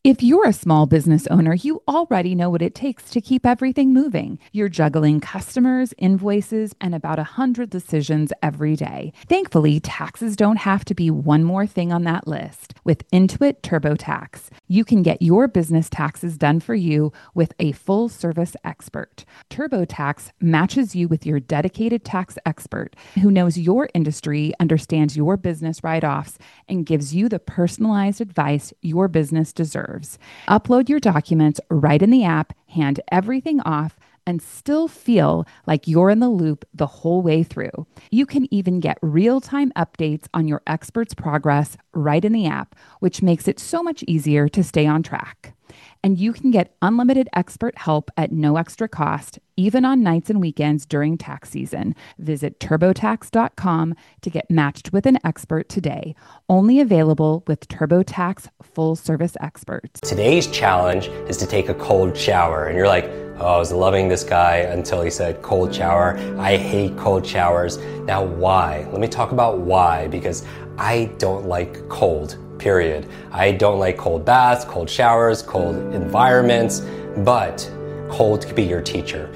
If you're a small business owner, you already know what it takes to keep everything moving. You're juggling customers, invoices, and about 100 decisions every day. Thankfully, taxes don't have to be one more thing on that list. With Intuit TurboTax, you can get your business taxes done for you with a full-service expert. TurboTax matches you with your dedicated tax expert who knows your industry, understands your business write-offs, and gives you the personalized advice your business deserves. Upload your documents right in the app, hand everything off, and still feel like you're in the loop the whole way through. You can even get real-time updates on your expert's progress right in the app, which makes it so much easier to stay on track. And you can get unlimited expert help at no extra cost, even on nights and weekends during tax season. Visit TurboTax.com to get matched with an expert today. Only available with TurboTax full-service experts. Today's challenge is to take a cold shower. And you're like, oh, I was loving this guy until he said cold shower. I hate cold showers. Now, why? Let me talk about why, because I don't like cold. Period. I don't like cold baths, cold showers, cold environments, but cold could be your teacher.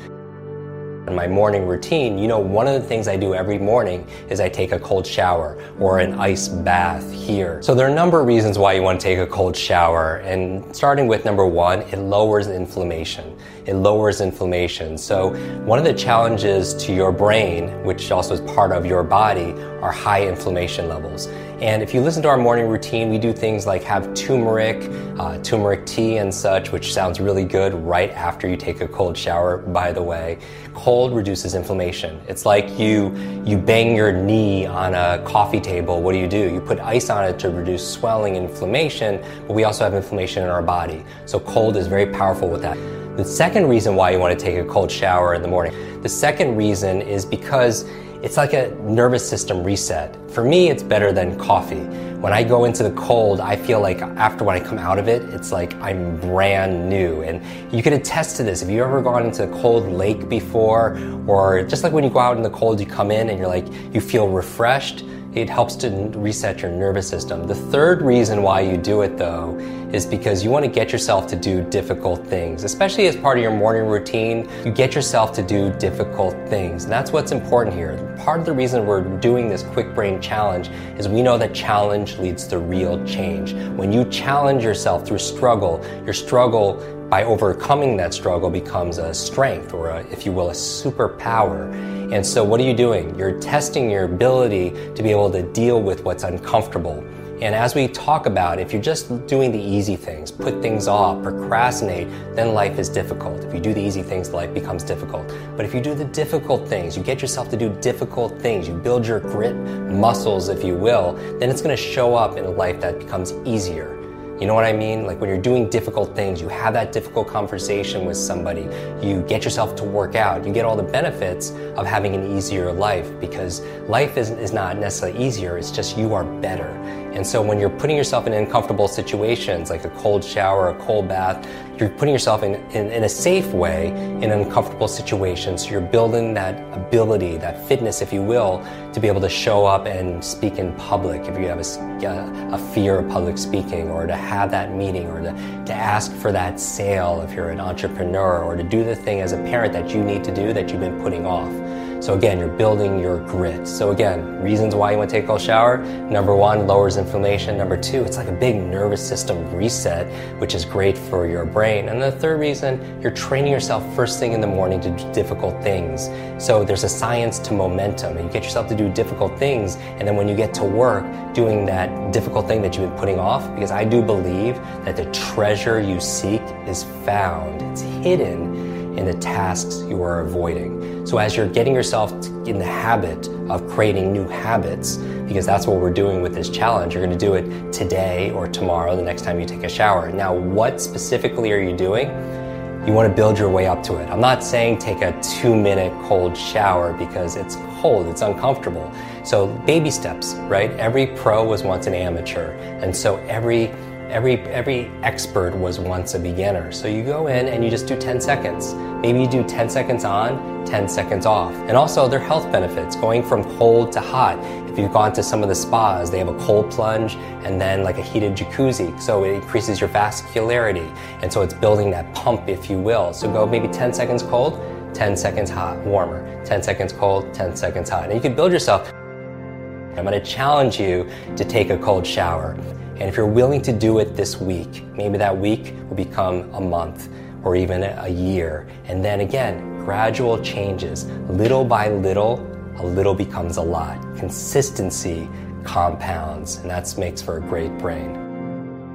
In my morning routine, one of the things I do every morning is I take a cold shower or an ice bath here. So there are a number of reasons why you want to take a cold shower, and starting with number one, it lowers inflammation. It lowers inflammation. So one of the challenges to your brain, which also is part of your body, are high inflammation levels. And if you listen to our morning routine, we do things like have turmeric tea and such, which sounds really good right after you take a cold shower, by the way. Cold reduces inflammation. It's like you bang your knee on a coffee table. What do? You put ice on it to reduce swelling and inflammation, but we also have inflammation in our body. So cold is very powerful with that. The second reason why you want to take a cold shower in the morning, the second reason is because it's like a nervous system reset. For me, it's better than coffee. When I go into the cold, I feel like after when I come out of it, it's like I'm brand new. And you can attest to this. If you've ever gone into a cold lake before, or just like when you go out in the cold, you come in and you're like, you feel refreshed, it helps to reset your nervous system. The third reason why you do it, though, is because you want to get yourself to do difficult things. Especially as part of your morning routine, you get yourself to do difficult things. And that's what's important here. Part of the reason we're doing this Quick Brain Challenge is we know that challenge leads to real change. When you challenge yourself through struggle, your struggle, by overcoming that struggle, becomes a strength, or if you will, a superpower. And so what are you doing? You're testing your ability to be able to deal with what's uncomfortable. And as we talk about, if you're just doing the easy things, put things off, procrastinate, then life is difficult. If you do the easy things, life becomes difficult. But if you do the difficult things, you get yourself to do difficult things, you build your grit muscles, if you will, then it's going to show up in a life that becomes easier. You know what I mean? Like when you're doing difficult things, you have that difficult conversation with somebody, you get yourself to work out, you get all the benefits of having an easier life, because life is not necessarily easier, it's just you are better. And so when you're putting yourself in uncomfortable situations, like a cold shower, a cold bath, you're putting yourself in a safe way in an uncomfortable situation. So you're building that ability, that fitness, if you will, to be able to show up and speak in public if you have a fear of public speaking, or to have that meeting, or to ask for that sale if you're an entrepreneur, or to do the thing as a parent that you need to do that you've been putting off. So again, you're building your grit. So again, reasons why you want to take a cold shower. Number one, lowers inflammation. Number two, it's like a big nervous system reset, which is great for your brain. And the third reason, you're training yourself first thing in the morning to do difficult things. So there's a science to momentum, and you get yourself to do difficult things, and then when you get to work doing that difficult thing that you've been putting off, because I do believe that the treasure you seek is found. It's hidden in the tasks you are avoiding. So as you're getting yourself in the habit of creating new habits, because that's what we're doing with this challenge, you're going to do it today or tomorrow, the next time you take a shower. Now, what specifically are you doing? You want to build your way up to it. I'm not saying take a 2-minute cold shower because it's cold, it's uncomfortable. So baby steps, right? Every pro was once an amateur. And so every Every expert was once a beginner. So you go in and you just do 10 seconds. Maybe you do 10 seconds on, 10 seconds off. And also there are health benefits, going from cold to hot. If you've gone to some of the spas, they have a cold plunge and then like a heated jacuzzi. So it increases your vascularity. And so it's building that pump, if you will. So go maybe 10 seconds cold, 10 seconds hot, warmer, 10 seconds cold, 10 seconds hot. And you can build yourself. I'm going to challenge you to take a cold shower. And if you're willing to do it this week, maybe that week will become a month or even a year. And then again, gradual changes. Little by little, a little becomes a lot. Consistency compounds, and that makes for a great brain.